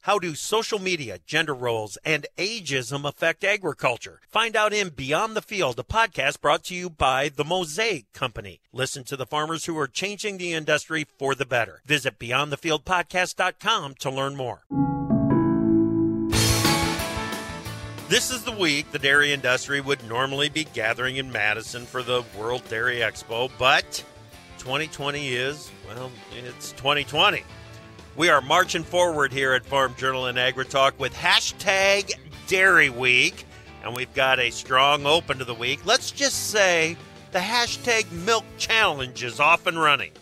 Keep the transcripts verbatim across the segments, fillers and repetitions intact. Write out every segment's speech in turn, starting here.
How do social media, gender roles, and ageism affect agriculture? Find out in Beyond the Field, a podcast brought to you by the Mosaic Company. Listen to the farmers who are changing the industry for the better. Visit beyond the field podcast dot com to learn more. This is the week the dairy industry would normally be gathering in Madison for the World Dairy Expo, but twenty twenty is, well, it's twenty twenty. We are marching forward here at Farm Journal and AgriTalk with hashtag Dairy Week, and we've got a strong open to the week. Let's just say the hashtag Milk Challenge is off and running.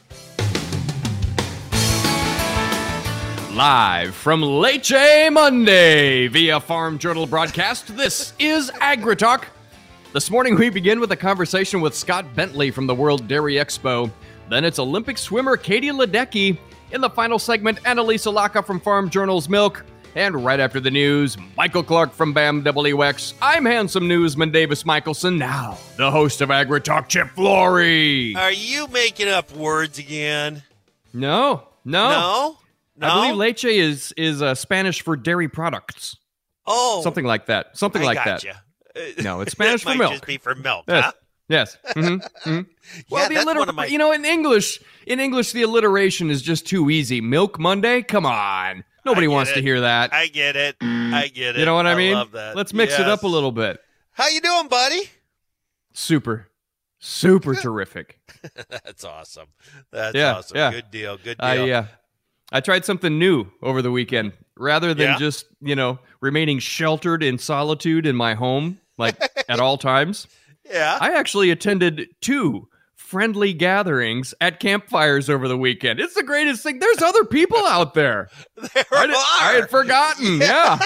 Live from Leche Monday via Farm Journal broadcast, this is AgriTalk. This morning we begin with a conversation with Scott Bentley from the World Dairy Expo. Then it's Olympic swimmer Katie Ledecky. In the final segment, Annalisa Laka from Farm Journal's Milk. And right after the news, Michael Clark from B A M W X. I'm handsome newsman Davis Michelson. Now, the host of AgriTalk, Chip Flory. Are you making up words again? No, no. No? No? I believe leche is, is uh, Spanish for dairy products. Oh. Something like that. Something I like gotcha. that. No, it's Spanish it for might milk. Just be for milk, Yes. huh? Yes. Mm-hmm. Mm-hmm. Well, Yeah, the that's alliter- one of my- you know, in English, in English, the alliteration is just too easy. Milk Monday? Come on. Nobody I get wants it. to hear that. I get it. I get it. You know what I, I mean? love that. Let's mix it Yes. up a little bit. How you doing, buddy? Super. Super terrific. That's awesome. That's Yeah, awesome. yeah. Good deal. Good deal. I uh, I tried something new over the weekend. Rather than Yeah? just, you know, remaining sheltered in solitude in my home, like at all times, yeah. I actually attended two friendly gatherings at campfires over the weekend. It's the greatest thing. There's other people out there. there I, did, I are. had forgotten. Yeah.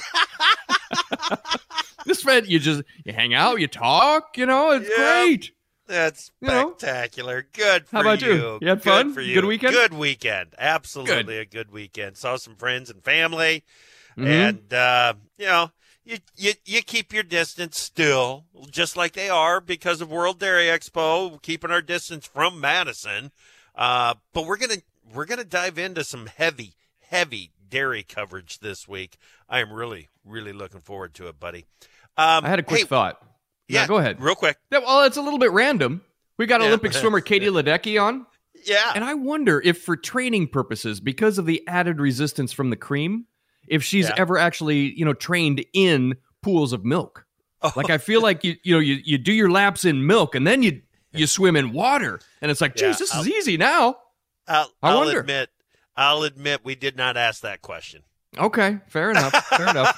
This meant you just you hang out, you talk, you know, it's Yeah. great. That's You know? spectacular. Good for How about you. you? You had Good fun? for you. Good weekend? Good weekend. Absolutely a good weekend. Saw some friends and family. Mhm. And, uh, you know, you, you you keep your distance still, just like they are because of World Dairy Expo, keeping our distance from Madison. Uh, but we're gonna we're gonna dive into some heavy, heavy dairy coverage this week. I am really, really looking forward to it, buddy. Um, I had a quick hey, thought. Yeah, go ahead. real quick. Yeah, well, it's a little bit random. We got Yeah. Olympic swimmer Katie Ledecky on, Yeah. and I wonder if for training purposes, because of the added resistance from the cream, if she's Yeah. ever actually, you know, trained in pools of milk. Oh. Like I feel like you, you know, you, you do your laps in milk and then you you swim in water, and it's like, geez, Yeah, this I'll- is easy now. I'll, I I'll wonder. admit, I'll admit we did not ask that question. Okay, fair enough. Fair enough.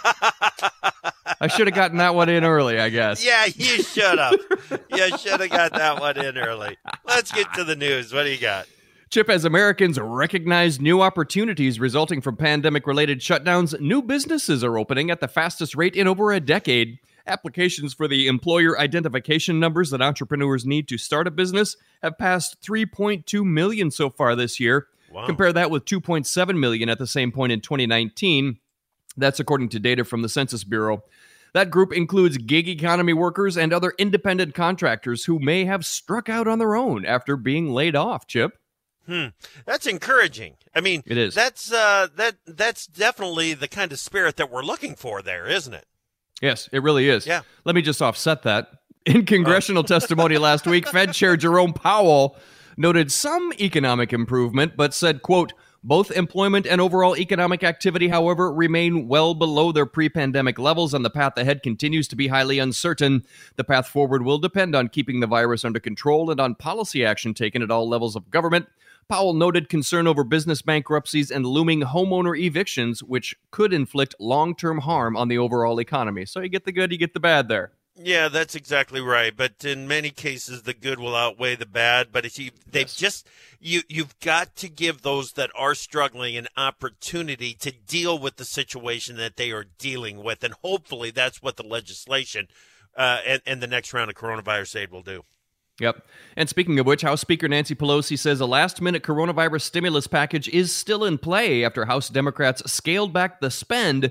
I should have gotten that one in early, I guess. Yeah, you should have. You should have got that one in early. Let's get to the news. What do you got? Chip, as Americans recognize new opportunities resulting from pandemic-related shutdowns, new businesses are opening at the fastest rate in over a decade. Applications for the employer identification numbers that entrepreneurs need to start a business have passed three point two million so far this year. Wow. Compare that with two point seven million at the same point in twenty nineteen. That's according to data from the Census Bureau. That group includes gig economy workers and other independent contractors who may have struck out on their own after being laid off, Chip. Hmm. That's encouraging. I mean, It is. That's uh, that that's definitely the kind of spirit that we're looking for there, isn't it? Yes, it really is. Yeah. Let me just offset that. In congressional testimony last week, Fed Chair Jerome Powell noted some economic improvement, but said, quote, both employment and overall economic activity, however, remain well below their pre-pandemic levels, and the path ahead continues to be highly uncertain. The path forward will depend on keeping the virus under control and on policy action taken at all levels of government. Powell noted concern over business bankruptcies and looming homeowner evictions, which could inflict long-term harm on the overall economy. So you get the good, you get the bad there. Yeah, that's exactly right. But in many cases, the good will outweigh the bad. But if you, they've Yes. just you, you've got to give those that are struggling an opportunity to deal with the situation that they are dealing with, and hopefully, that's what the legislation uh, and, and the next round of coronavirus aid will do. Yep. And speaking of which, House Speaker Nancy Pelosi says a last-minute coronavirus stimulus package is still in play after House Democrats scaled back the spend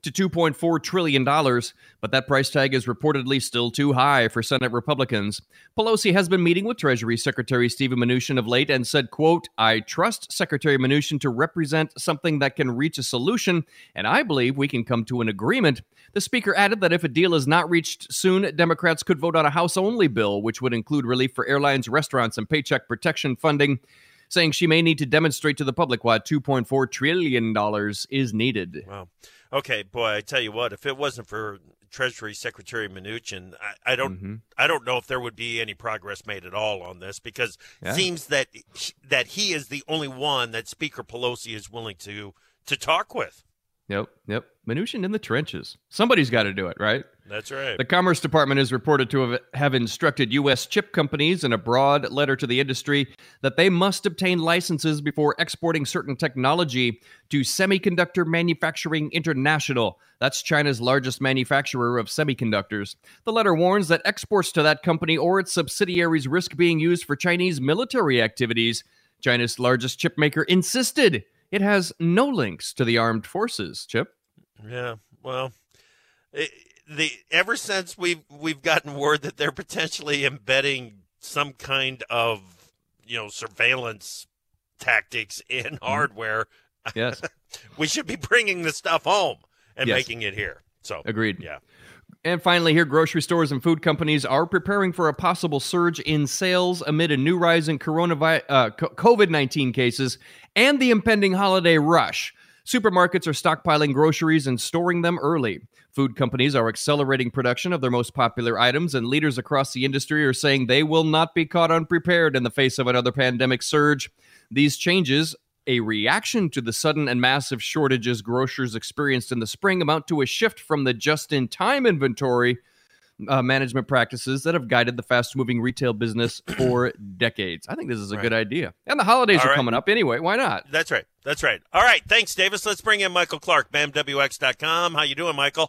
to two point four trillion dollars, but that price tag is reportedly still too high for Senate Republicans. Pelosi has been meeting with Treasury Secretary Steven Mnuchin of late and said, quote, "I trust Secretary Mnuchin to represent something that can reach a solution, and I believe we can come to an agreement." The speaker added that if a deal is not reached soon, Democrats could vote on a House-only bill, which would include relief for airlines, restaurants, and paycheck protection funding, saying she may need to demonstrate to the public why two point four trillion dollars is needed. Wow. Okay, boy, I tell you what, if it wasn't for Treasury Secretary Mnuchin, I, I don't mm-hmm. I don't know if there would be any progress made at all on this, because yeah. it seems that that he is the only one that Speaker Pelosi is willing to to talk with. Yep, yep. Mnuchin in the trenches. Somebody's got to do it, right? That's right. The Commerce Department is reported to have, have instructed U S chip companies in a broad letter to the industry that they must obtain licenses before exporting certain technology to Semiconductor Manufacturing International. That's China's largest manufacturer of semiconductors. The letter warns that exports to that company or its subsidiaries risk being used for Chinese military activities. China's largest chip maker insisted it has no links to the armed forces. Chip? Yeah, well, it, the ever since we've we've gotten word that they're potentially embedding some kind of, you know, surveillance tactics in hardware, yes, we should be bringing the stuff home and yes. making it here. So agreed. Yeah. And finally, here, grocery stores and food companies are preparing for a possible surge in sales amid a new rise in coronavirus, uh, COVID nineteen cases and the impending holiday rush. Supermarkets are stockpiling groceries and storing them early. Food companies are accelerating production of their most popular items, and leaders across the industry are saying they will not be caught unprepared in the face of another pandemic surge. These changes, a reaction to the sudden and massive shortages grocers experienced in the spring, amount to a shift from the just-in-time inventory uh, management practices that have guided the fast-moving retail business for decades. I think this is a right. good idea. And the holidays All are right. coming up anyway. Why not? That's right. That's right. All right. Thanks, Davis. Let's bring in Michael Clark, B A M W X dot com. How you doing, Michael?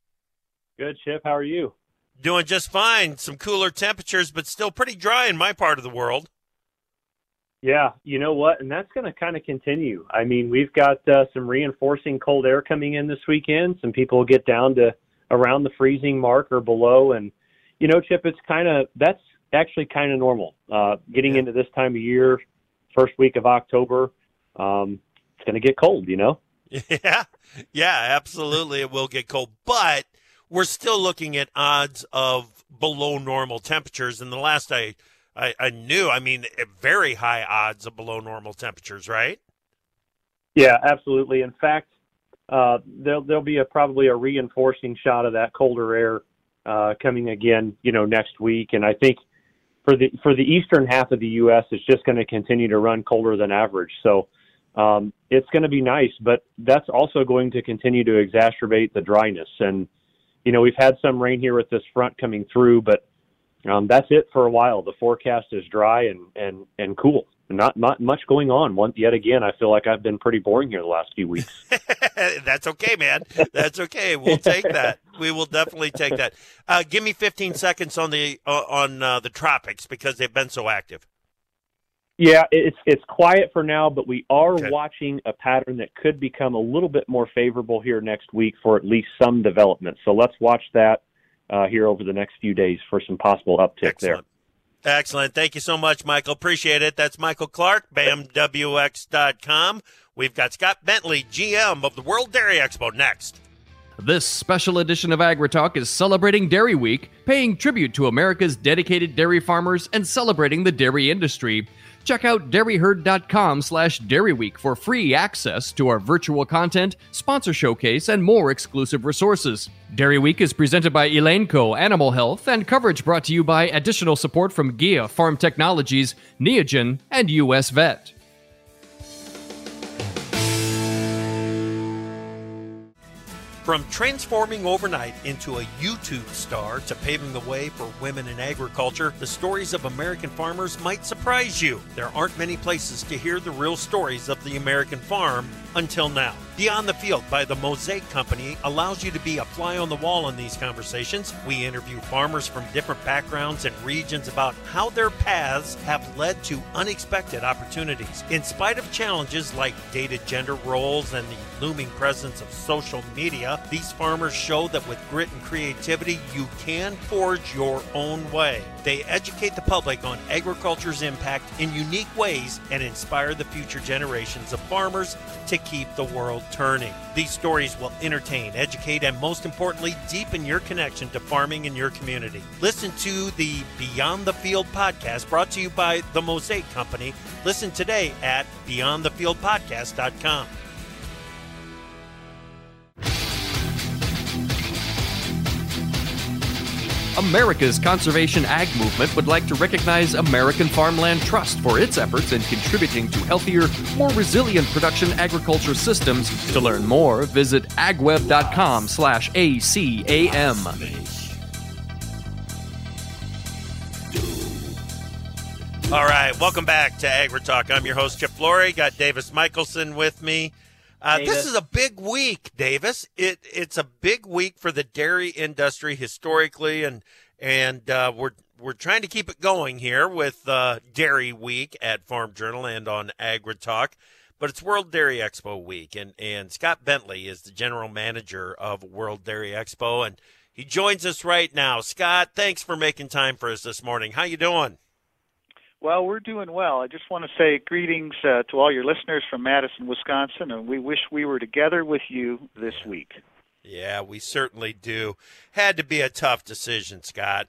Good, Chip. How are you? Doing just fine. Some cooler temperatures, but still pretty dry in my part of the world. Yeah, you know what? And that's going to kind of continue. I mean, we've got uh, some reinforcing cold air coming in this weekend. Some people will get down to around the freezing mark or below. And, you know, Chip, it's kind of, that's actually kind of normal. Uh, getting yeah. into this time of year, first week of October, um, it's going to get cold, you know? Yeah, yeah, absolutely. It will get cold. But we're still looking at odds of below normal temperatures. And the last I I, I knew, I mean, very high odds of below normal temperatures, right? Yeah, absolutely. In fact, uh, there'll, there'll be a, probably a reinforcing shot of that colder air uh, coming again, you know, next week. And I think for the for the eastern half of the U S, it's just going to continue to run colder than average. So um, it's going to be nice, but that's also going to continue to exacerbate the dryness. And, you know, we've had some rain here with this front coming through, but Um, that's it for a while. The forecast is dry and, and, and cool. Not not much going on. One, yet again, I feel like I've been pretty boring here the last few weeks. That's okay, man. That's okay. We'll take that. We will definitely take that. Uh, give me fifteen seconds on the uh, on uh, the tropics, because they've been so active. Yeah, it's it's quiet for now, but we are okay. watching a pattern that could become a little bit more favorable here next week for at least some development. So let's watch that Uh, here over the next few days for some possible uptick Excellent. there. Excellent. Thank you so much, Michael. Appreciate it. That's Michael Clark, B A M W X dot com. We've got Scott Bentley, G M of the World Dairy Expo, next. This special edition of AgriTalk is celebrating Dairy Week, paying tribute to America's dedicated dairy farmers and celebrating the dairy industry. Check out dairy herd dot com slash dairy week for free access to our virtual content, sponsor showcase, and more exclusive resources. Dairy Week is presented by Elanco Animal Health, and coverage brought to you by additional support from G I A Farm Technologies, Neogen, and U S Vet. From transforming overnight into a YouTube star to paving the way for women in agriculture, the stories of American farmers might surprise you. There aren't many places to hear the real stories of the American farm until now. Beyond the Field by the Mosaic Company allows you to be a fly on the wall in these conversations. We interview farmers from different backgrounds and regions about how their paths have led to unexpected opportunities. In spite of challenges like dated gender roles and the looming presence of social media, these farmers show that with grit and creativity, you can forge your own way. They educate the public on agriculture's impact in unique ways and inspire the future generations of farmers to keep the world turning. These stories will entertain, educate, and most importantly, deepen your connection to farming in your community. Listen to the Beyond the Field podcast brought to you by the Mosaic Company. Listen today at beyond the field podcast dot com. America's Conservation Ag Movement would like to recognize American Farmland Trust for its efforts in contributing to healthier, more resilient production agriculture systems. To learn more, visit agweb.com slash ACAM. All right, welcome back to AgriTalk. I'm your host, Chip Flory. Got Davis Michelson with me. Uh, this is a big week, Davis. It it's a big week for the dairy industry historically, and and uh, we're we're trying to keep it going here with uh, Dairy Week at Farm Journal and on AgriTalk. But it's World Dairy Expo week, and and Scott Bentley is the general manager of World Dairy Expo, and he joins us right now. Scott, thanks for making time for us this morning. How you doing? Well, we're doing well. I just want to say greetings uh, to all your listeners from Madison, Wisconsin, and we wish we were together with you this week. Yeah, we certainly do. Had to be a tough decision, Scott.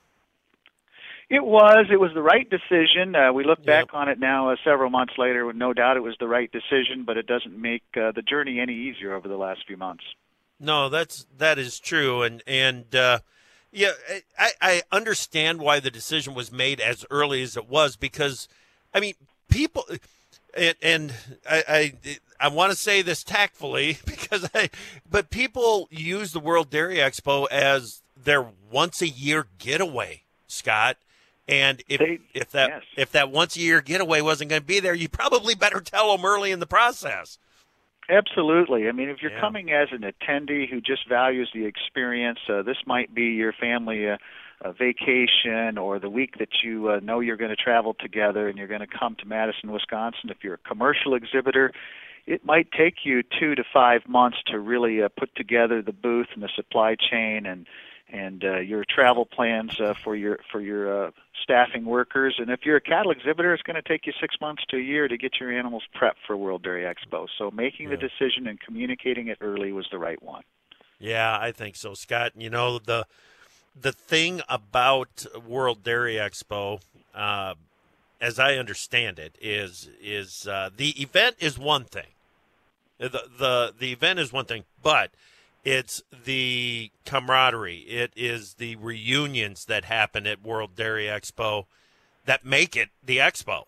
It was. It was the right decision. Uh, we look Yep. back on it now uh, several months later, with no doubt it was the right decision, but it doesn't make uh, the journey any easier over the last few months. No, that's that is true, and and uh, yeah, I, I understand why the decision was made as early as it was, because, I mean, people, and, and I I, I want to say this tactfully, because I, but people use the World Dairy Expo as their once a year getaway, Scott. And if They- if that yes. if that once a year getaway wasn't going to be there, you probably better tell them early in the process. Absolutely. I mean, if you're Yeah. coming as an attendee who just values the experience, uh, this might be your family uh, a vacation or the week that you uh, know you're going to travel together and you're going to come to Madison, Wisconsin. If you're a commercial exhibitor, it might take you two to five months to really uh, put together the booth and the supply chain and and uh, your travel plans uh, for your for your uh, staffing workers. And if you're a cattle exhibitor, it's going to take you six months to a year to get your animals prepped for World Dairy Expo. So making the Yeah. decision and communicating it early was the right one. Yeah, I think so, Scott. You know, the the thing about World Dairy Expo, uh, as I understand it, is is uh, the event is one thing. The, the the event is one thing, but it's the camaraderie. It is the reunions that happen at World Dairy Expo that make it the expo.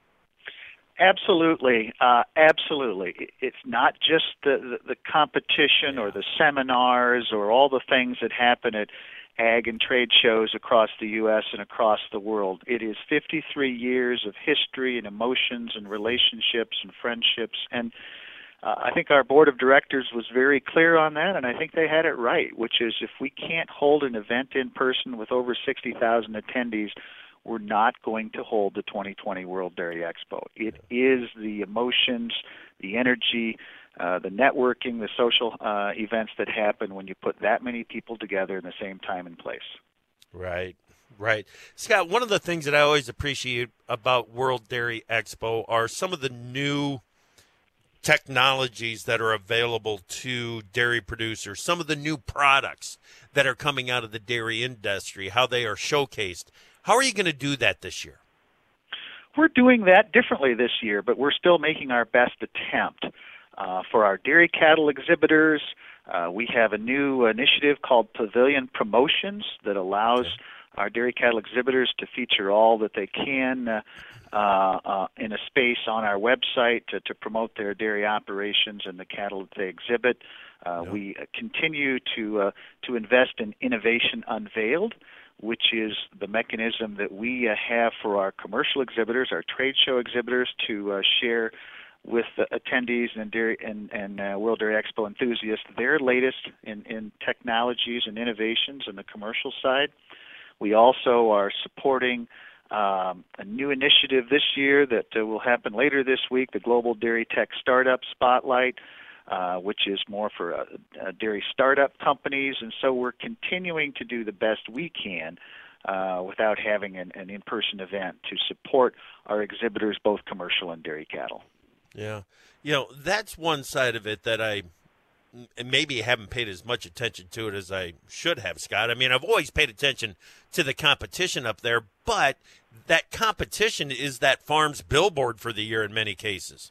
Absolutely, uh, absolutely. It- It's not just the, the, the competition or the seminars or all the things that happen at ag and trade shows across the U S and across the world. It is fifty-three years of history and emotions and relationships and friendships. And uh, I think our board of directors was very clear on that, and I think they had it right, which is if we can't hold an event in person with over sixty thousand attendees, we're not going to hold the twenty twenty World Dairy Expo. It is the emotions, the energy, uh, the networking, the social uh, events that happen when you put that many people together in the same time and place. Right, right. Scott, one of the things that I always appreciate about World Dairy Expo are some of the new technologies that are available to dairy producers, some of the new products that are coming out of the dairy industry, how they are showcased. How are you going to do that this year? We're doing that differently this year, but we're still making our best attempt. Uh, for our dairy cattle exhibitors, uh, we have a new initiative called Pavilion Promotions that allows Okay. our dairy cattle exhibitors to feature all that they can uh, uh, uh, in a space on our website to, to promote their dairy operations and the cattle that they exhibit. Uh, Yeah. We uh, continue to uh, to invest in Innovation Unveiled, which is the mechanism that we uh, have for our commercial exhibitors, our trade show exhibitors, to uh, share with the attendees and dairy and, and uh, World Dairy Expo enthusiasts their latest in, in technologies and innovations in the commercial side. We also are supporting um, a new initiative this year that uh, will happen later this week, the Global Dairy Tech Startup Spotlight, uh, which is more for uh, uh, dairy startup companies. And so we're continuing to do the best we can uh, without having an, an in-person event to support our exhibitors, both commercial and dairy cattle. Yeah. You know, that's one side of it that I maybe haven't paid as much attention to it as I should have, Scott. I mean, I've always paid attention to the competition up there, but that competition is that farm's billboard for the year in many cases.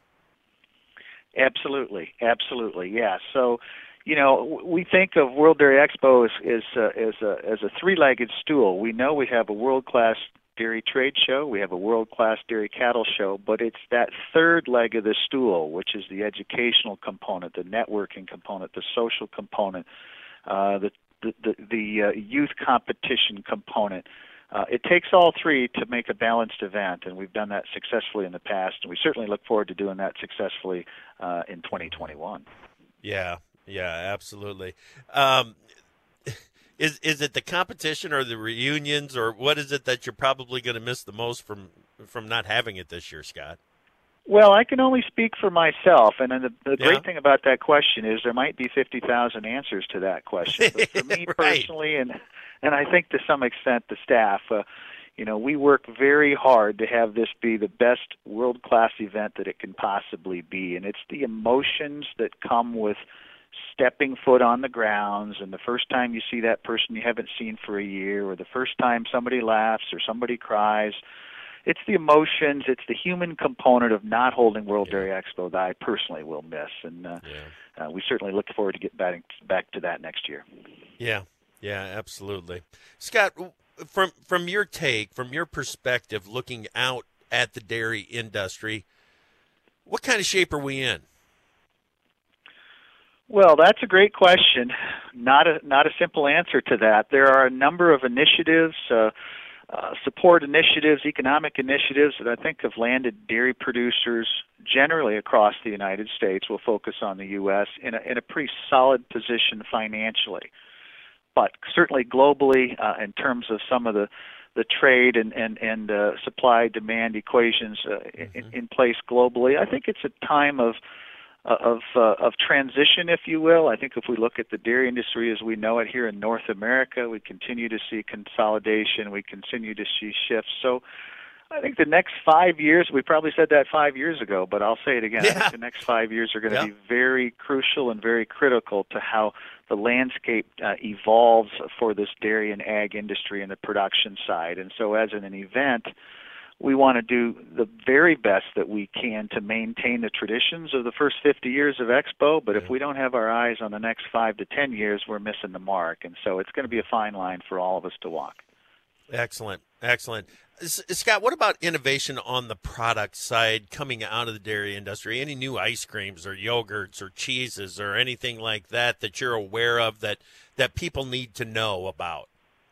Absolutely. Absolutely. Yeah. So, you know, we think of World Dairy Expo as, as, uh, as, a, as a three-legged stool. We know we have a world-class dairy trade show, we have a world-class dairy cattle show, but it's that third leg of the stool, which is the educational component, the networking component, the social component, uh, the the, the, the uh, youth competition component. Uh, it takes all three to make a balanced event, and we've done that successfully in the past, and we certainly look forward to doing that successfully uh, in twenty twenty-one. Yeah, yeah, absolutely. Um, Is is it the competition or the reunions, or what is it that you're probably going to miss the most from from not having it this year, Scott? Well, I can only speak for myself, and the, the Yeah. great thing about that question is there might be fifty thousand answers to that question. But for me Right. personally, and and I think to some extent the staff, uh, you know, we work very hard to have this be the best world-class event that it can possibly be, and it's the emotions that come with stepping foot on the grounds, and the first time you see that person you haven't seen for a year, or the first time somebody laughs or somebody cries. It's the emotions, it's the human component of not holding World Yeah. Dairy Expo that I personally will miss, and uh, Yeah. uh, we certainly look forward to get back, back to that next year. Yeah, yeah, absolutely. Scott, from from your take, from your perspective, looking out at the dairy industry, what kind of shape are we in? Well, that's a great question. Not a not a simple answer to that. There are a number of initiatives, uh, uh, support initiatives, economic initiatives that I think have landed dairy producers generally across the United States. We'll focus on the U S in a in a pretty solid position financially, but certainly globally uh, in terms of some of the the trade and and and uh, supply demand equations uh, mm-hmm. in, in place globally. I think it's a time of of uh, of transition, if you will. I think if we look at the dairy industry as we know it here in North America, we continue to see consolidation, we continue to see shifts. So I think the next five years, we probably said that five years ago, but I'll say it again. Yeah. I think the next five years are going to Yeah. be very crucial and very critical to how the landscape uh, evolves for this dairy and ag industry and the production side. And so as in an event, we want to do the very best that we can to maintain the traditions of the first fifty years of Expo, but if we don't have our eyes on the next five to ten years, we're missing the mark. And so it's going to be a fine line for all of us to walk. Excellent, excellent. S- Scott, what about innovation on the product side coming out of the dairy industry? Any new ice creams or yogurts or cheeses or anything like that that you're aware of that, that people need to know about?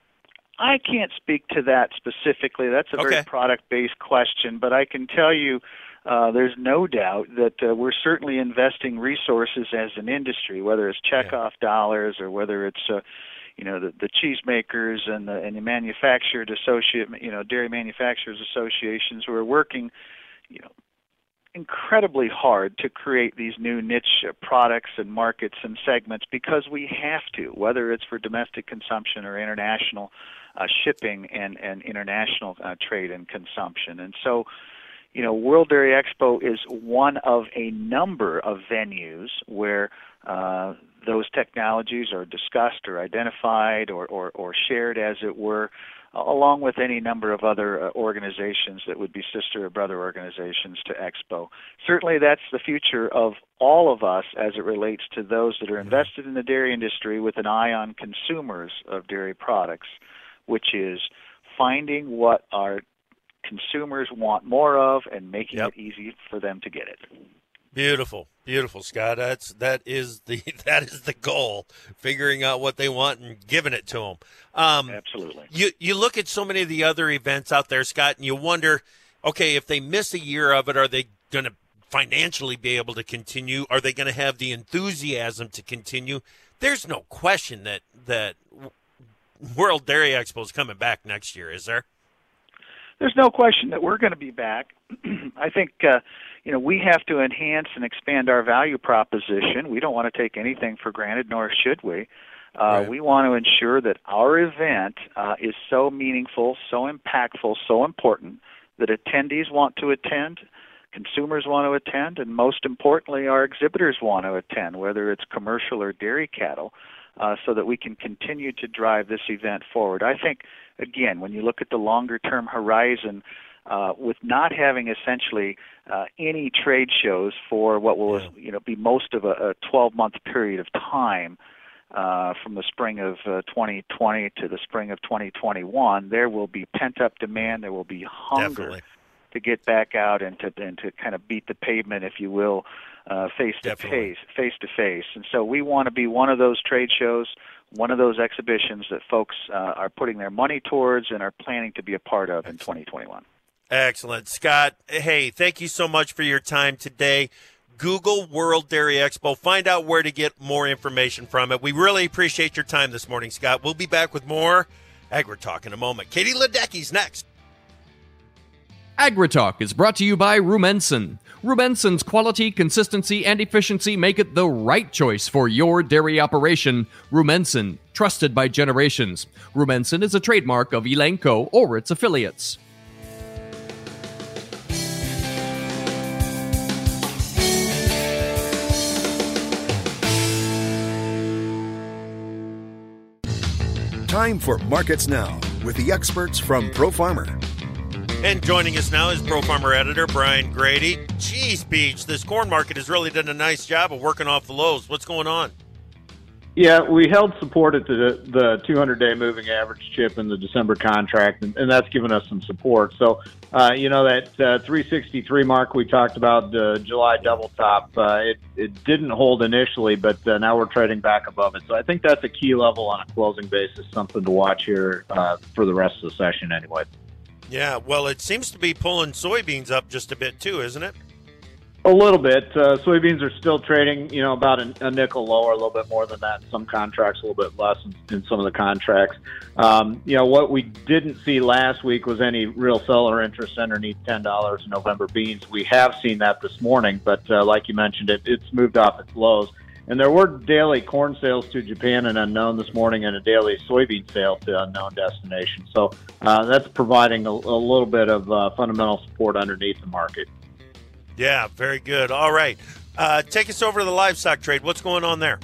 I can't speak to that specifically. That's a Okay. very product-based question, but I can tell you uh, there's no doubt that uh, we're certainly investing resources as an industry, whether it's checkoff yeah. dollars or whether it's uh, you know the, the cheesemakers and the and the manufactured associate you know dairy manufacturers associations who are working you know incredibly hard to create these new niche products and markets and segments because we have to, whether it's for domestic consumption or international uh, shipping and, and international uh, trade and consumption. And so, you know, World Dairy Expo is one of a number of venues where uh, those technologies are discussed or identified or, or, or shared, as it were, along with any number of other uh, organizations that would be sister or brother organizations to Expo. Certainly that's the future of all of us as it relates to those that are invested in the dairy industry with an eye on consumers of dairy products, which is finding what our consumers want more of and making yep. it easy for them to get it. Beautiful, beautiful, Scott. That's that is the that is the goal. Figuring out what they want and giving it to them. Um, Absolutely. You you look at so many of the other events out there, Scott, and you wonder, okay, if they miss a year of it, are they going to financially be able to continue? Are they going to have the enthusiasm to continue? There's no question that that World Dairy Expo is coming back next year, is there? There's no question that we're going to be back. I think, uh, you know, we have to enhance and expand our value proposition. We don't want to take anything for granted, nor should we. Uh, right. We want to ensure that our event uh, is so meaningful, so impactful, so important that attendees want to attend, consumers want to attend, and most importantly, our exhibitors want to attend, whether it's commercial or dairy cattle, uh, so that we can continue to drive this event forward. I think, again, when you look at the longer-term horizon, uh, with not having essentially uh, any trade shows for what will yeah. you know be most of a twelve-month period of time, uh, from the spring of uh, twenty twenty to the spring of twenty twenty-one, there will be pent-up demand. There will be hunger Definitely. to get back out and to and to kind of beat the pavement, if you will, uh, face to face, face to face. And so we want to be one of those trade shows, one of those exhibitions that folks uh, are putting their money towards and are planning to be a part of in twenty twenty-one. Excellent. Scott, hey, thank you so much for your time today. Google World Dairy Expo. Find out where to get more information from it. We really appreciate your time this morning, Scott. We'll be back with more AgriTalk in a moment. Katie Ledecky's next. AgriTalk is brought to you by Rumensin. Rumensin's quality, consistency, and efficiency make it the right choice for your dairy operation. Rumensin, trusted by generations. Rumensin is a trademark of Elanco or its affiliates. Time for Markets Now with the experts from ProFarmer. And joining us now is ProFarmer editor Brian Grady. Geez, Beach, this corn market has really done a nice job of working off the lows. What's going on? Yeah, we held support at the the two hundred day moving average chip in the December contract, and, and that's given us some support. So, uh, you know, that uh, three sixty-three mark we talked about, the July double top, uh, it, it didn't hold initially, but uh, now we're trading back above it. So I think that's a key level on a closing basis, something to watch here uh, for the rest of the session anyway. Yeah, well, it seems to be pulling soybeans up just a bit too, isn't it? A little bit. Uh, soybeans are still trading, you know, about a, a nickel lower, a little bit more than that in some contracts, a little bit less in, in some of the contracts. Um, you know, what we didn't see last week was any real seller interest underneath ten dollars in November beans. We have seen that this morning, but uh, like you mentioned, it, it's moved off its lows. And there were daily corn sales to Japan and unknown this morning and a daily soybean sale to unknown destination. So uh, that's providing a, a little bit of uh, fundamental support underneath the market. Yeah, very good. All right. Uh, take us over to the livestock trade. What's going on there?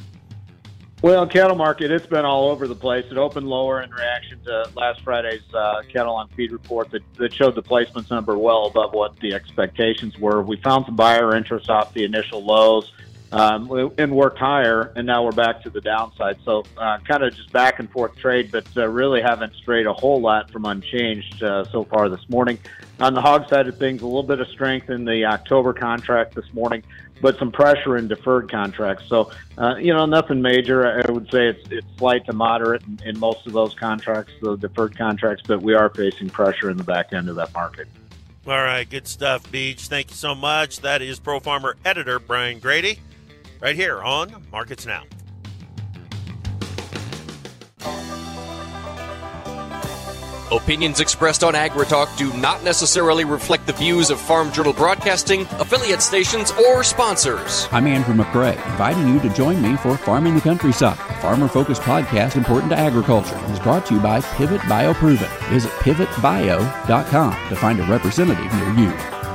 Well, cattle market, it's been all over the place. It opened lower in reaction to last Friday's uh, cattle on feed report that, that showed the placements number well above what the expectations were. We found some buyer interest off the initial lows um, and worked higher, and now we're back to the downside. So uh, kind of just back and forth trade, but uh, really haven't strayed a whole lot from unchanged uh, so far this morning. On the hog side of things, a little bit of strength in the October contract this morning, but some pressure in deferred contracts. So, uh, you know, nothing major. I would say it's it's slight to moderate in, in most of those contracts, the deferred contracts, but we are facing pressure in the back end of that market. All right, good stuff, Beach. Thank you so much. That is ProFarmer editor Brian Grady, right here on Markets Now. Opinions expressed on AgriTalk do not necessarily reflect the views of Farm Journal Broadcasting, affiliate stations, or sponsors. I'm Andrew McRae, inviting you to join me for Farming the Countryside, a farmer-focused podcast important to agriculture. It is brought to you by Pivot BioProven. Visit pivot bio dot com to find a representative near you.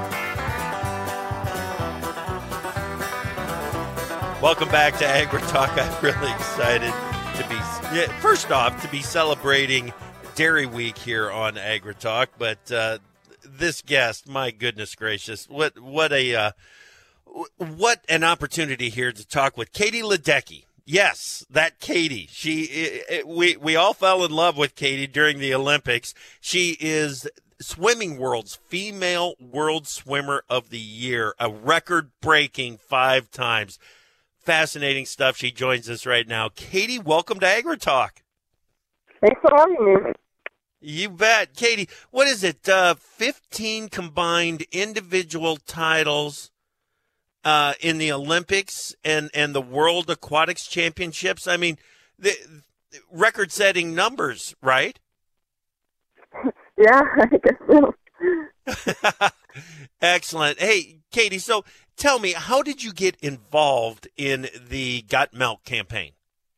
Welcome back to AgriTalk. I'm really excited to be, yeah, first off, to be celebrating Dairy Week here on AgriTalk, but uh, this guest, my goodness gracious, what what a uh, what an opportunity here to talk with Katie Ledecky. Yes, that Katie. She it, it, we we all fell in love with Katie during the Olympics. She is Swimming World's Female World Swimmer of the Year, a record-breaking five times. Fascinating stuff. She joins us right now. Katie, welcome to AgriTalk. Thanks for having me. You bet. Katie, what is it, uh, fifteen combined individual titles, uh, in the Olympics and, and the World Aquatics Championships. I mean, the, the record-setting numbers, right? Yeah, I guess so. Excellent. Hey, Katie, so tell me, how did you get involved in the Got Milk campaign?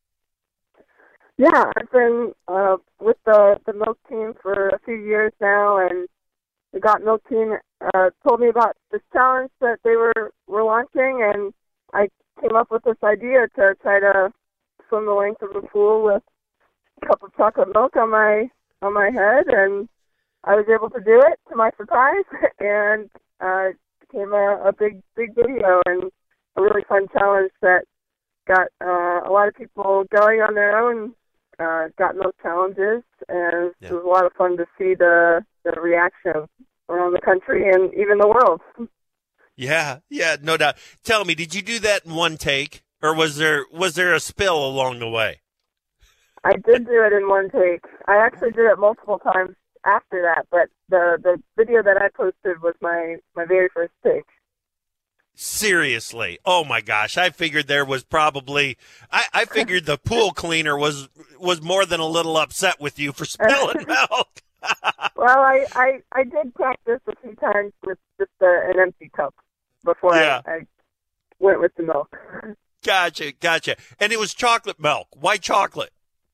Yeah, I've been uh, with the, the milk team for a few years now, and the Got Milk team uh, told me about this challenge that they were, were launching, and I came up with this idea to try to swim the length of the pool with a cup of chocolate milk on my on my head, and I was able to do it to my surprise, and uh, it became a, a big, big video and a really fun challenge that got uh, a lot of people going on their own uh, Got Milk challenges, and yeah. It was a lot of fun to see the, the reaction around the country and even the world. Yeah, yeah, no doubt. Tell me, did you do that in one take, or was there was there a spill along the way? I did do it in one take. I actually did it multiple times after that, but the, the video that I posted was my, my very first take. Seriously. Oh my gosh. I figured there was probably I, I figured the pool cleaner was was more than a little upset with you for spilling milk. Well, I, I, I did practice a few times with just a, an empty cup before yeah. I, I went with the milk. Gotcha, gotcha. And it was chocolate milk. Why chocolate?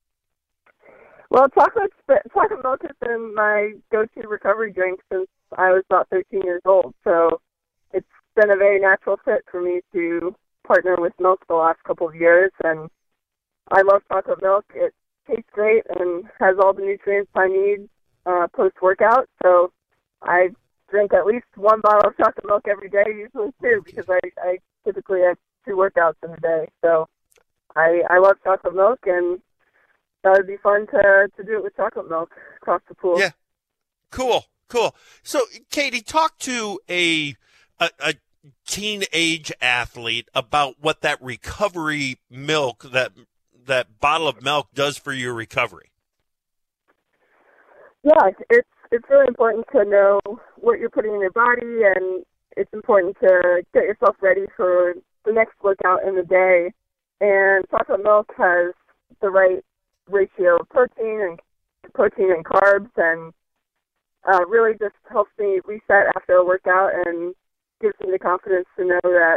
Well, chocolate chocolate milk has been my go-to recovery drink since I was about thirteen years old. So it's been a very natural fit for me to partner with milk the last couple of years. And I love chocolate milk. It tastes great and has all the nutrients I need uh, post-workout. So I drink at least one bottle of chocolate milk every day, usually two, because I, I typically have two workouts in a day. So I, I love chocolate milk, and that would be fun to, to do it with chocolate milk across the pool. Yeah. Cool, cool. So, Katie, talk to a, a, a teenage athlete about what that recovery milk, that that bottle of milk does for your recovery. Yeah, it's it's really important to know what you're putting in your body, and it's important to get yourself ready for the next workout in the day. And chocolate milk has the right ratio of protein and protein and carbs, and uh, really just helps me reset after a workout and gives me the confidence to know that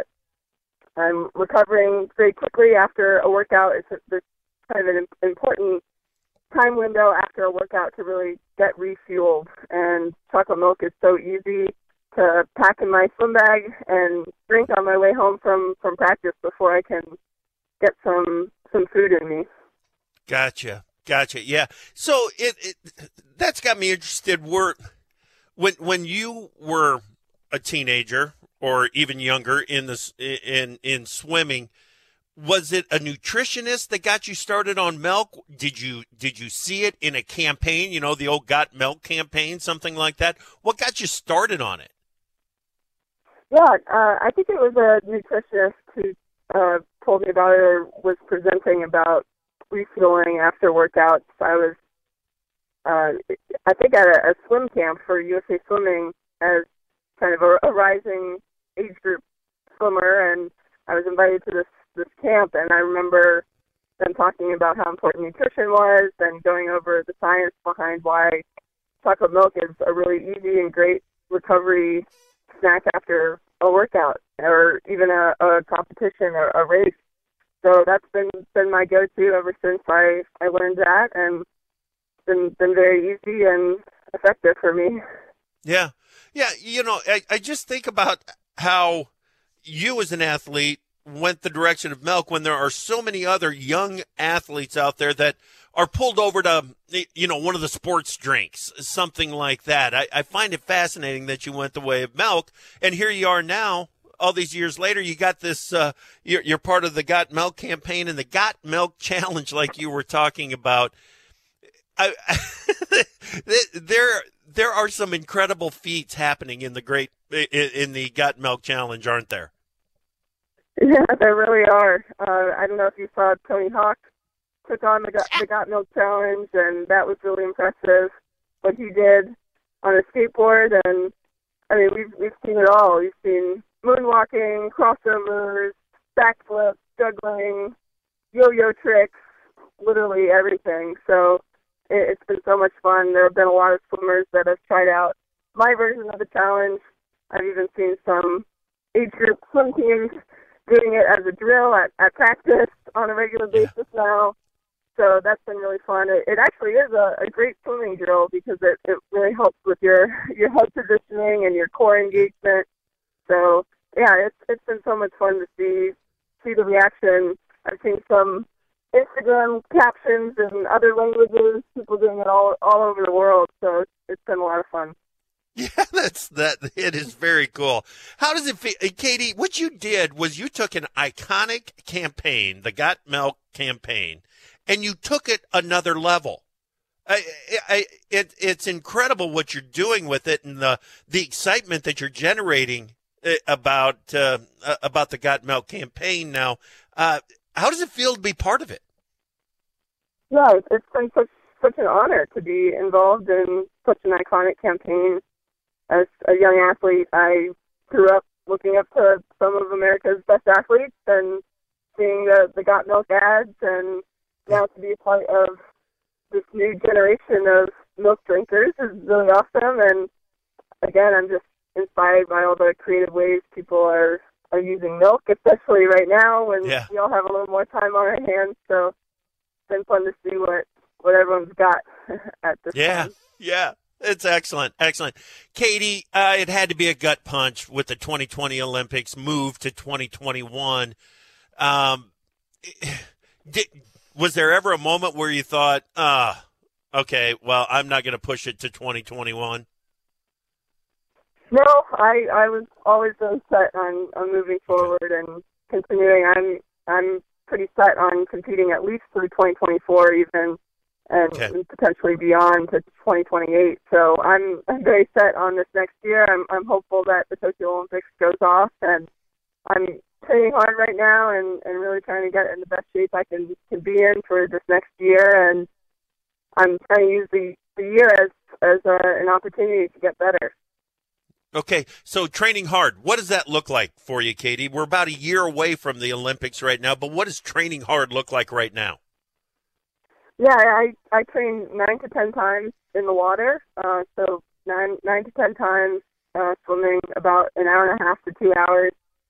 I'm recovering very quickly after a workout. It's a, there's kind of an important time window after a workout to really get refueled, and chocolate milk is so easy to pack in my swim bag and drink on my way home from, from practice before I can get some some food in me. Gotcha, gotcha. Yeah. So it, it that's got me interested. Were when when you were a teenager or even younger in this in in swimming, was it a nutritionist that got you started on milk? Did you did you see it in a campaign? You know, the old Got Milk campaign, something like that. What got you started on it? Yeah, uh, I think it was a nutritionist who uh, told me about it or was presenting about refueling after workouts. I was, uh, I think, at a, a swim camp for U S A Swimming as kind of a, a rising age group swimmer, and I was invited to this, this camp, and I remember them talking about how important nutrition was and going over the science behind why chocolate milk is a really easy and great recovery snack after a workout or even a, a competition or a race. So that's been been my go-to ever since I, I learned that, and it's been, been very easy and effective for me. Yeah. Yeah, you know, I, I just think about how you as an athlete went the direction of milk when there are so many other young athletes out there that are pulled over to, you know, one of the sports drinks, something like that. I, I find it fascinating that you went the way of milk, and here you are now. All these years later, you got this, uh, you're, you're part of the Got Milk campaign and the Got Milk Challenge, like you were talking about. I, there, there are some incredible feats happening in the great, in, in the Got Milk Challenge, aren't there? Yeah, there really are. Uh, I don't know if you saw Tony Hawk took on the Got, the Got Milk Challenge, and that was really impressive. What he did on a skateboard, and I mean, we've we've seen it all. We've seen moonwalking, crossovers, backflips, juggling, yo-yo tricks, literally everything. So it, it's been so much fun. There have been a lot of swimmers that have tried out my version of the challenge. I've even seen some age group swim teams doing it as a drill at, at practice on a regular basis now. So that's been really fun. It, it actually is a, a great swimming drill because it, it really helps with your, your head positioning and your core engagement. So, yeah, it's it's been so much fun to see see the reaction. I've seen some Instagram captions in other languages, people doing it all all over the world. So it's, it's been a lot of fun. Yeah, that's that. It is very cool. How does it feel, Katie? What you did was you took an iconic campaign, the Got Milk campaign, and you took it another level. I, I, it, it's incredible what you're doing with it, and the the excitement that you're generating about uh, about the Got Milk campaign. Now, uh, how does it feel to be part of it? Yeah, it's been such such an honor to be involved in such an iconic campaign. As a young athlete, I grew up looking up to some of America's best athletes and seeing the, the Got Milk ads, and now to be a part of this new generation of milk drinkers is really awesome. And again, I'm just inspired by all the creative ways people are, are using milk, especially right now when yeah. we all have a little more time on our hands. So it's been fun to see what, what everyone's got at this yeah. time. Yeah, yeah. It's excellent, excellent. Katie, uh, it had to be a gut punch with the twenty twenty Olympics move to twenty twenty-one. Um, did, was there ever a moment where you thought, ah, uh, okay, well, I'm not going to push it to twenty twenty-one? No, I, I was always really set on, on moving forward and continuing. I'm I'm pretty set on competing at least through twenty twenty-four even, and, okay. and potentially beyond to twenty twenty-eight. So I'm I'm very set on this next year. I'm I'm hopeful that the Tokyo Olympics goes off, and I'm training hard right now and, and really trying to get in the best shape I can, can be in for this next year. And I'm trying to use the, the year as as a, an opportunity to get better. Okay, so training hard, what does that look like for you, Katie? We're about a year away from the Olympics right now, but what does training hard look like right now? Yeah, I, I train nine to ten times in the water, uh, so nine nine to ten times uh, swimming about an hour and a half to two hours,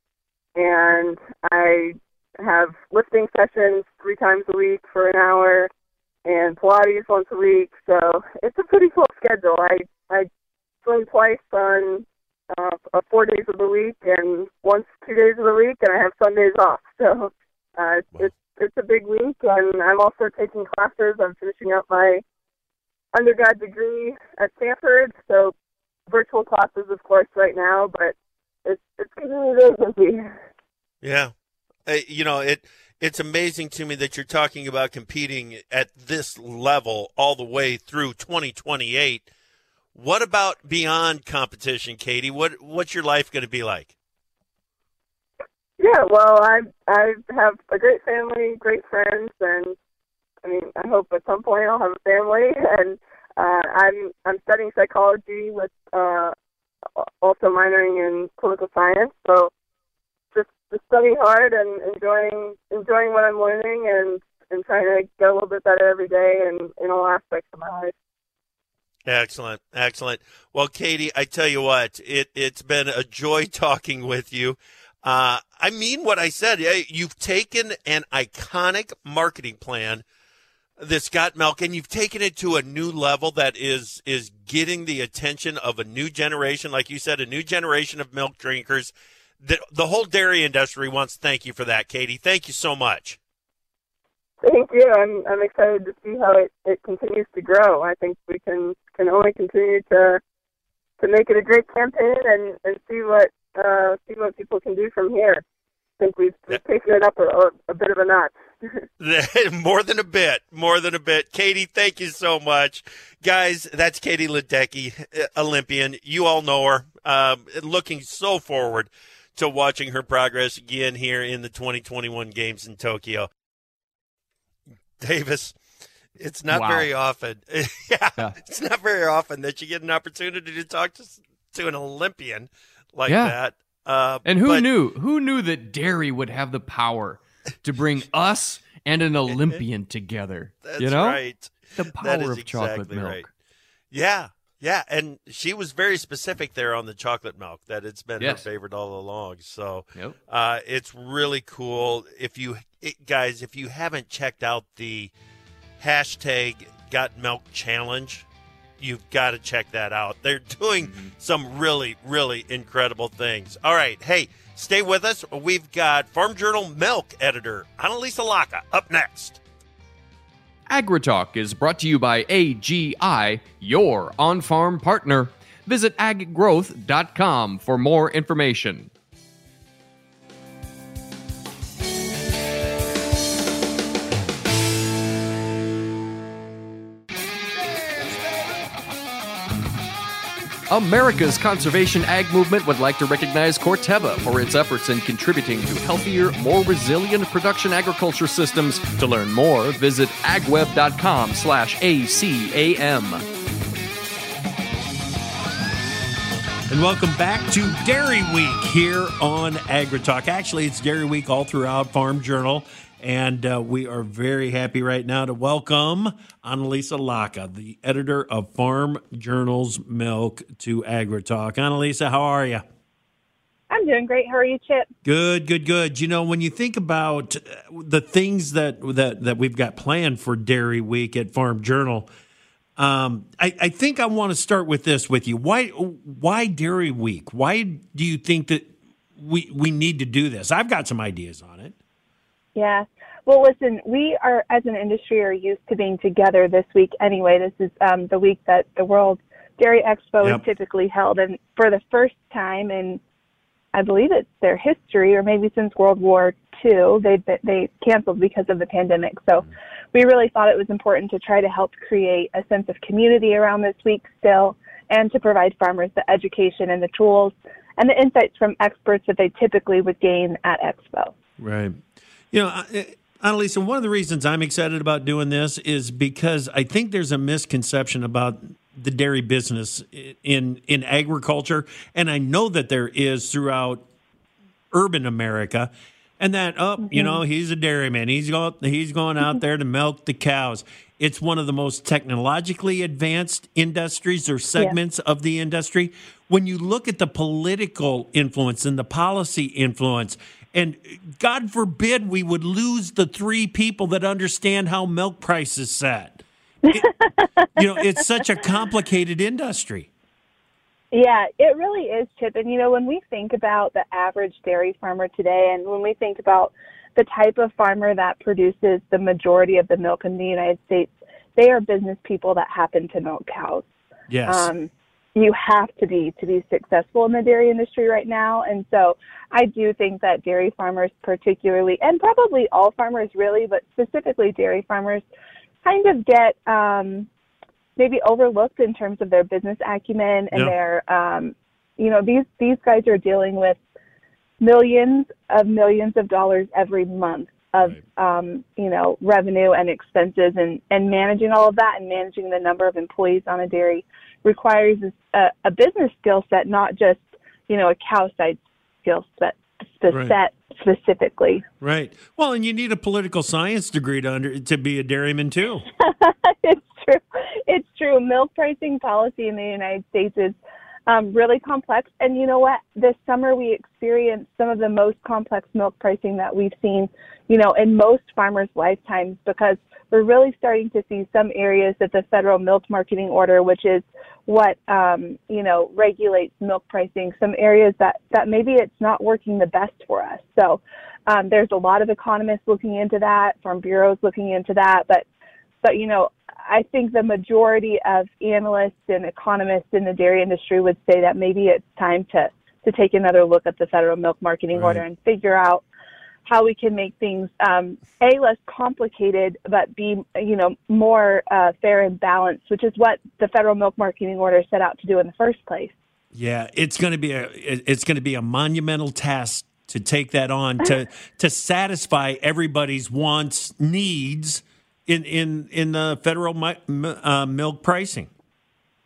and I have lifting sessions three times a week for an hour, and Pilates once a week. So it's a pretty full schedule. I I swim twice on uh, four days of the week, and once two days of the week, and I have Sundays off. So uh, it's it's a big week, and I'm also taking classes. I'm finishing up my undergrad degree at Stanford, so virtual classes, of course, right now, but it's it's keeping me very busy. Yeah, uh, you know it. It's amazing to me that you're talking about competing at this level all the way through twenty twenty-eight. What about beyond competition, Katie? What what's your life going to be like? Yeah, well, I I have a great family, great friends, and I mean, I hope at some point I'll have a family. And uh, I'm I'm studying psychology with uh, also minoring in political science. So just, just studying hard and enjoying enjoying what I'm learning, and, and trying to get a little bit better every day in, in all aspects of my life. Excellent, excellent. Well, Katie, I tell you what, it, it's been a joy talking with you. Uh, I mean what I said. You've taken an iconic marketing plan, this Got Milk, and you've taken it to a new level that is is getting the attention of a new generation. Like you said, a new generation of milk drinkers. The, the whole dairy industry wants to thank you for that, Katie. Thank you so much. Thank you. I'm I'm excited to see how it, it continues to grow. I think we can, can only continue to to make it a great campaign and, and see what uh, see what people can do from here. I think we've, we've taken it up a, a, a bit of a notch. More than a bit. More than a bit. Katie, thank you so much. Guys, that's Katie Ledecky, Olympian. You all know her. Um, looking so forward to watching her progress again here in the twenty twenty-one games in Tokyo. Davis, it's not wow. very often. yeah, yeah, it's not very often that you get an opportunity to talk to to an Olympian like yeah. that. Uh, and who but, knew? Who knew that dairy would have the power to bring us and an Olympian together? That's you know? right. The power that is of chocolate exactly milk. Right. Yeah, yeah, and she was very specific there on the chocolate milk that it's been Yes. her favorite all along. So Yep. uh, it's really cool. If you it, guys, if you haven't checked out the hashtag Got Milk Challenge, you've got to check that out. They're doing Mm-hmm. some really, really incredible things. All right, hey, stay with us. We've got Farm Journal Milk editor Annalisa Laka up next. AgriTalk is brought to you by A G I, your on-farm partner. Visit ag growth dot com for more information. America's conservation ag movement would like to recognize Corteva for its efforts in contributing to healthier, more resilient production agriculture systems. To learn more, visit agweb dot com slash A C A M. And welcome back to Dairy Week here on AgriTalk. Actually, it's Dairy Week all throughout Farm Journal. And uh, we are very happy right now to welcome Annalisa Laka, the editor of Farm Journal's Milk, to AgriTalk. Annalisa, how are you? I'm doing great. How are you, Chip? Good, good, good. You know, when you think about the things that that, that we've got planned for Dairy Week at Farm Journal, um, I, I think I want to start with this with you. Why why Dairy Week? Why do you think that we we need to do this? I've got some ideas on it. Yeah. Well, listen, we are, as an industry, are used to being together this week anyway. This is um, the week that the World Dairy Expo Yep. is typically held. And for the first time in, I believe it's their history, or maybe since World War Two, they they canceled because of the pandemic. So we really thought it was important to try to help create a sense of community around this week still, and to provide farmers the education and the tools and the insights from experts that they typically would gain at Expo. Right. You know, Annalisa, one of the reasons I'm excited about doing this is because I think there's a misconception about the dairy business in in agriculture, and I know that there is throughout urban America, and that, oh, mm-hmm. you know, he's a dairyman. He's going, he's going out there to milk the cows. It's one of the most technologically advanced industries or segments yeah. of the industry. When you look at the political influence and the policy influence, and God forbid we would lose the three people that understand how milk price is set. It, you know, it's such a complicated industry. Yeah, it really is, Chip. And, you know, when we think about the average dairy farmer today, and when we think about the type of farmer that produces the majority of the milk in the United States, they are business people that happen to milk cows. Yes. Um, you have to be to be successful in the dairy industry right now. And so I do think that dairy farmers particularly, and probably all farmers really, but specifically dairy farmers, kind of get um, maybe overlooked in terms of their business acumen and yeah. their, um, you know, these, these guys are dealing with millions of millions of dollars every month of, right. um, you know, revenue and expenses, and, and managing all of that and managing the number of employees on a dairy requires a, a business skill set, not just, you know, a cow side skill set, right. set specifically. Right. Well, and you need a political science degree to under, to be a dairyman too. It's true. It's true. Milk pricing policy in the United States is um, really complex. And you know what? This summer we experienced some of the most complex milk pricing that we've seen, you know, in most farmers' lifetimes, because we're really starting to see some areas that the federal milk marketing order, which is what, um, you know, regulates milk pricing, some areas that, that maybe it's not working the best for us. So um, there's a lot of economists looking into that, Farm Bureau's looking into that. But, but, you know, I think the majority of analysts and economists in the dairy industry would say that maybe it's time to, to take another look at the federal milk marketing right. order and figure out how we can make things, um, A, less complicated, but B, you know, more uh, fair and balanced, which is what the federal milk marketing order set out to do in the first place. Yeah, it's going to be a it's going to be a monumental task to take that on, to to satisfy everybody's wants, needs in in in the federal mi- uh, milk pricing.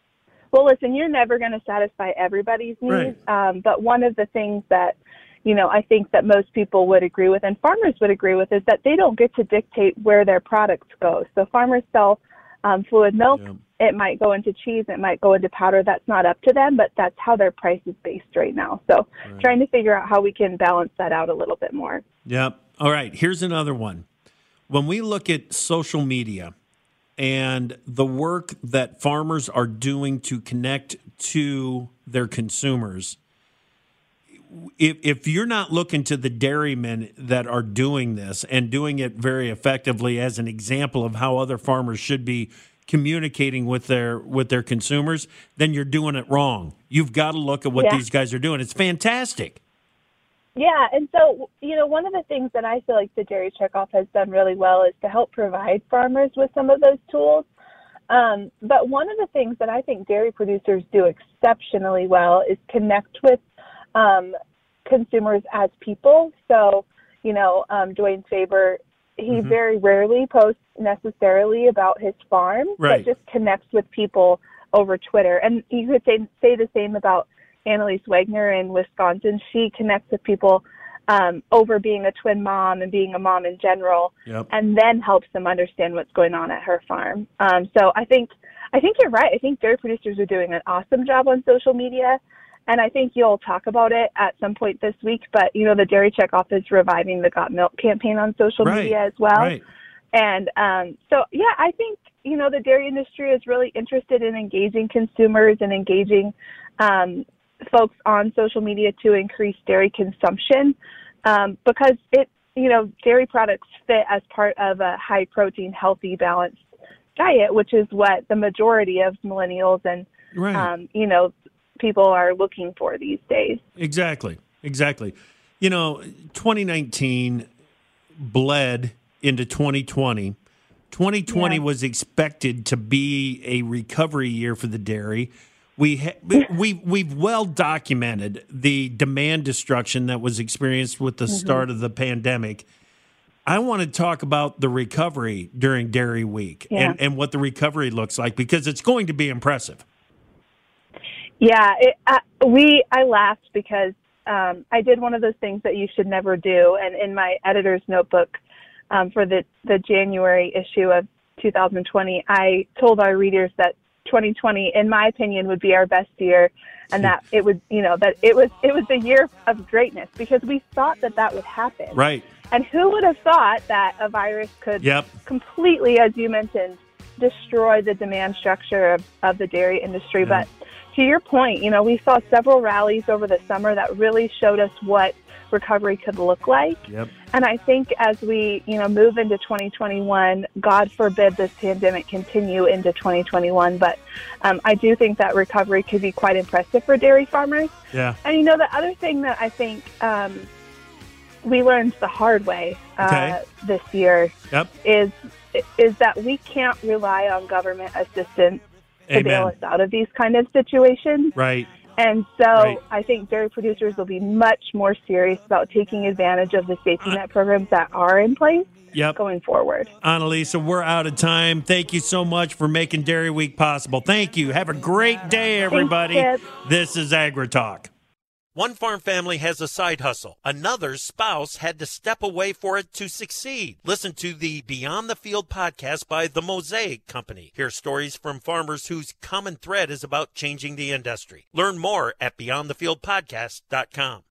Well, listen, you're never going to satisfy everybody's needs, right. um, but one of the things that, you know, I think that most people would agree with and farmers would agree with is that they don't get to dictate where their products go. So farmers sell um, fluid milk. Yeah. It might go into cheese. It might go into powder. That's not up to them, but that's how their price is based right now. So right. trying to figure out how we can balance that out a little bit more. Yep. All right. Here's another one. When we look at social media and the work that farmers are doing to connect to their consumers, if if you're not looking to the dairymen that are doing this and doing it very effectively as an example of how other farmers should be communicating with their with their consumers, then you're doing it wrong. You've got to look at what yeah. these guys are doing. It's fantastic. Yeah, and so, you know, one of the things that I feel like the Dairy Checkoff has done really well is to help provide farmers with some of those tools. Um, but one of the things that I think dairy producers do exceptionally well is connect with um, consumers as people. So, you know, um, Dwayne Faber, he mm-hmm. very rarely posts necessarily about his farm, right. but just connects with people over Twitter. And you could say, say the same about Annalise Wagner in Wisconsin. She connects with people um, over being a twin mom and being a mom in general, yep. and then helps them understand what's going on at her farm. Um, so I think I think you're right. I think dairy producers are doing an awesome job on social media. And I think you'll talk about it at some point this week. But, you know, the Dairy Checkoff is reviving the Got Milk campaign on social right. media as well. Right. And um, so, yeah, I think, you know, the dairy industry is really interested in engaging consumers and engaging um, folks on social media to increase dairy consumption um, because it, you know, dairy products fit as part of a high protein, healthy, balanced diet, which is what the majority of millennials and, right. um, you know, people are looking for these days. Exactly. Exactly. You know, twenty nineteen bled into twenty twenty. twenty twenty yeah. was expected to be a recovery year for the dairy. We ha- we we've well documented the demand destruction that was experienced with the mm-hmm. start of the pandemic. I want to talk about the recovery during Dairy Week yeah. and, and what the recovery looks like, because it's going to be impressive. Yeah, it, uh, we. I laughed because um, I did one of those things that you should never do, and in my editor's notebook um, for the the January issue of two thousand twenty, I told our readers that twenty twenty, in my opinion, would be our best year, and that it would, you know, that it was it was the year of greatness, because we thought that that would happen. Right. And who would have thought that a virus could yep. completely, as you mentioned, destroy the demand structure of, of the dairy industry? Yeah. But to your point, you know, we saw several rallies over the summer that really showed us what recovery could look like. Yep. And I think as we, you know, move into twenty twenty-one, God forbid this pandemic continue into twenty twenty-one, but um, I do think that recovery could be quite impressive for dairy farmers. Yeah. And, you know, the other thing that I think um, we learned the hard way uh, okay. this year yep. is is that we can't rely on government assistance to Amen. bail us out of these kind of situations. Right. And so right. I think dairy producers will be much more serious about taking advantage of the safety net programs that are in place yep. going forward. Annalisa, we're out of time. Thank you so much for making Dairy Week possible. Thank you. Have a great day, everybody. Thanks, this is AgriTalk. One farm family has a side hustle. Another's spouse had to step away for it to succeed. Listen to the Beyond the Field podcast by The Mosaic Company. Hear stories from farmers whose common thread is about changing the industry. Learn more at beyond the field podcast dot com.